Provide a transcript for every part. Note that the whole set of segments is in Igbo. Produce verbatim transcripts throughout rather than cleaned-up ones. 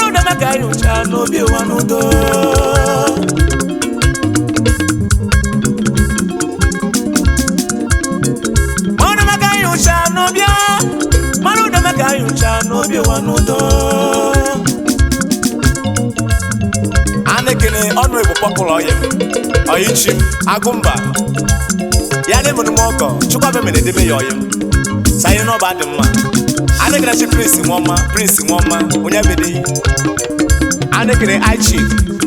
Maruda Makayucha no be one udo. Maruda Makayucha no be Maruda Makayucha no be one udo. Anekene honorable popular oye. Oyichim Agumba. Yane Munumoko, Chuka Mene de Mayoy. Say no bad man. Anekene Prince Woma, Prince Woma, Unyabedi. Anekene Aichi.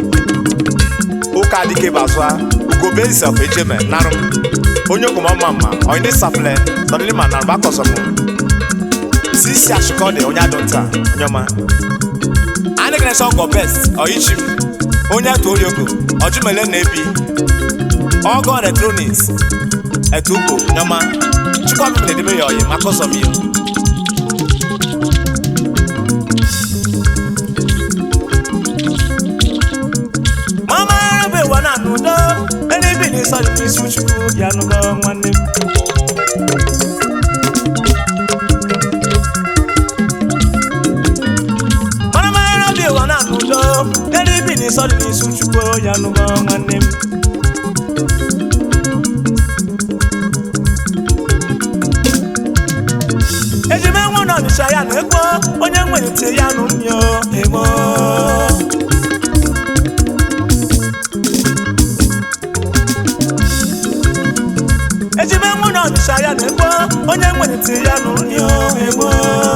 Uka Dike Baswa, Ugo base of Ejeme, Narum. Onyokuma Mama, or in this supply, Donlima Narbacosomo. Sisi Ashikode, Onyadonta, Nyoma. Anekene Soko best, Oyichim. Onya Toriogo, Ojumele Nebi. Ogo Electronics. Etuko, Nyoma. Chuka Mene de Mayoy, Macosomi. So you switch to Yanuga one name. Manama be one and no, then it be suddenly switch to Yanuga one name. As you may want on the Cheyenne, when you went to Yanu, Emo. Ejime mwana ni shaya nebo onye mwete ya no ni o emo